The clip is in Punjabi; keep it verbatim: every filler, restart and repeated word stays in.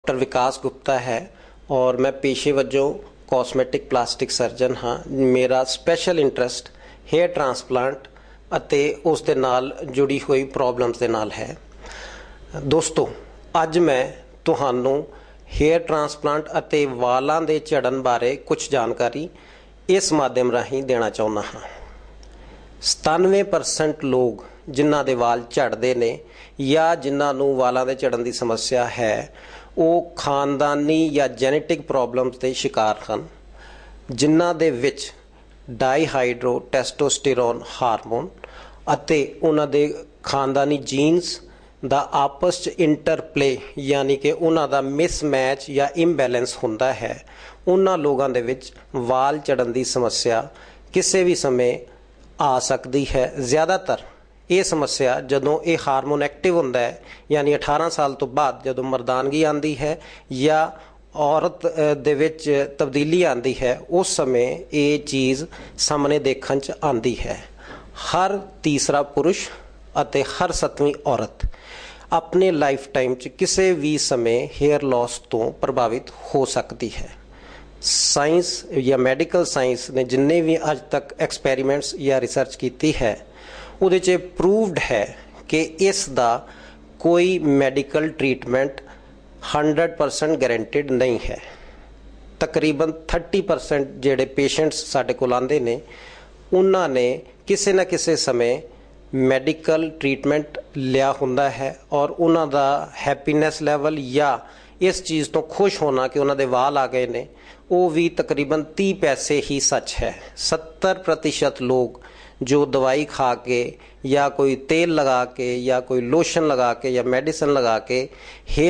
डॉक्टर विकास गुप्ता है और मैं पेशे वजों कॉस्मेटिक प्लास्टिक सर्जन हाँ। मेरा स्पैशल इंटरस्ट हेयर ट्रांसप्लांट ਅਤੇ ਉਸ ਦੇ ਨਾਲ जुड़ी हुई प्रॉब्लम्स ਦੇ ਨਾਲ है। दोस्तों ਅੱਜ मैं ਤੁਹਾਨੂੰ हेयर ट्रांसप्लांट ਅਤੇ ਵਾਲਾਂ ਦੇ ਝੜਨ ਬਾਰੇ ਕੁਝ ਜਾਣਕਾਰੀ ਇਸ ਮਾਧਿਅਮ ਰਾਹੀਂ ਦੇਣਾ ਚਾਹੁੰਦਾ ਹਾਂ। सतानवे परसेंट लोग ਜਿਨ੍ਹਾਂ ਦੇ ਵਾਲ ਝੜਦੇ ਨੇ ਜਾਂ ਜਿਨ੍ਹਾਂ ਨੂੰ ਵਾਲਾਂ ਦੇ ਝੜਨ ਦੀ ਸਮੱਸਿਆ ਹੈ ਉਹ ਖਾਨਦਾਨੀ ਜਾਂ ਜੈਨੇਟਿਕ ਪ੍ਰੋਬਲਮਸ ਦੇ ਸ਼ਿਕਾਰ ਹਨ, ਜਿਨ੍ਹਾਂ ਦੇ ਵਿੱਚ ਡਾਈਹਾਈਡਰੋ ਟੈਸਟੋਸਟੇਰੋਨ ਹਾਰਮੋਨ ਅਤੇ ਉਹਨਾਂ ਦੇ ਖਾਨਦਾਨੀ ਜੀਨਸ ਦਾ ਆਪਸ 'ਚ ਇੰਟਰਪਲੇ ਯਾਨੀ ਕਿ ਉਹਨਾਂ ਦਾ ਮਿਸਮੈਚ ਜਾਂ ਇੰਬੈਲੈਂਸ ਹੁੰਦਾ ਹੈ। ਉਹਨਾਂ ਲੋਕਾਂ ਦੇ ਵਿੱਚ ਵਾਲ ਝੜਨ ਦੀ ਸਮੱਸਿਆ ਕਿਸੇ ਵੀ ਸਮੇਂ ਆ ਸਕਦੀ ਹੈ। ਜ਼ਿਆਦਾਤਰ ਇਹ ਸਮੱਸਿਆ ਜਦੋਂ ਇਹ ਹਾਰਮੋਨ ਐਕਟਿਵ ਹੁੰਦਾ ਹੈ ਯਾਨੀ ਅਠਾਰਾਂ ਸਾਲ ਤੋਂ ਬਾਅਦ ਜਦੋਂ ਮਰਦਾਨਗੀ ਆਉਂਦੀ ਹੈ ਜਾਂ ਔਰਤ ਦੇ ਵਿੱਚ ਤਬਦੀਲੀ ਆਉਂਦੀ ਹੈ ਉਸ ਸਮੇਂ ਇਹ ਚੀਜ਼ ਸਾਹਮਣੇ ਦੇਖਣ 'ਚ ਆਉਂਦੀ ਹੈ। ਹਰ ਤੀਸਰਾ ਪੁਰਸ਼ ਅਤੇ ਹਰ ਸੱਤਵੀਂ ਔਰਤ ਆਪਣੇ ਲਾਈਫ ਟਾਈਮ 'ਚ ਕਿਸੇ ਵੀ ਸਮੇਂ ਹੇਅਰ ਲਾਸ ਤੋਂ ਪ੍ਰਭਾਵਿਤ ਹੋ ਸਕਦੀ ਹੈ। ਸਾਇੰਸ ਜਾਂ ਮੈਡੀਕਲ ਸਾਇੰਸ ਨੇ ਜਿੰਨੇ ਵੀ ਅੱਜ ਤੱਕ ਐਕਸਪੈਰੀਮੈਂਟਸ ਜਾਂ ਰਿਸਰਚ ਕੀਤੀ ਹੈ ਉਹਦੇ 'ਚ ਪ੍ਰੂਵਡ ਹੈ ਕਿ ਇਸ ਦਾ ਕੋਈ medical treatment hundred percent guaranteed नहीं है। तकरीबन थर्टी परसेंट ਜਿਹੜੇ ਪੇਸ਼ੈਂਟਸ ਸਾਡੇ ਕੋਲ ਆਉਂਦੇ ਨੇ ਉਹਨਾਂ ਨੇ ਕਿਸੇ ਨਾ ਕਿਸੇ ਸਮੇਂ ਮੈਡੀਕਲ ਟ੍ਰੀਟਮੈਂਟ ਲਿਆ ਹੁੰਦਾ ਹੈ ਔਰ ਉਹਨਾਂ ਦਾ ਹੈਪੀਨੈਸ ਲੈਵਲ ਜਾਂ ਇਸ ਚੀਜ਼ ਤੋਂ ਖੁਸ਼ ਹੋਣਾ ਕਿ ਉਹਨਾਂ ਦੇ ਵਾਲ ਆ ਗਏ ਨੇ ਉਹ ਵੀ ਤਕਰੀਬਨ तीस ਪੈਸੇ ਹੀ ਸੱਚ ਹੈ। सत्तर प्रतिशत ਲੋਕ जो दवाई खा के या कोई तेल लगा के या कोई लोशन लगा के या मेडिसिन लगा के हेयर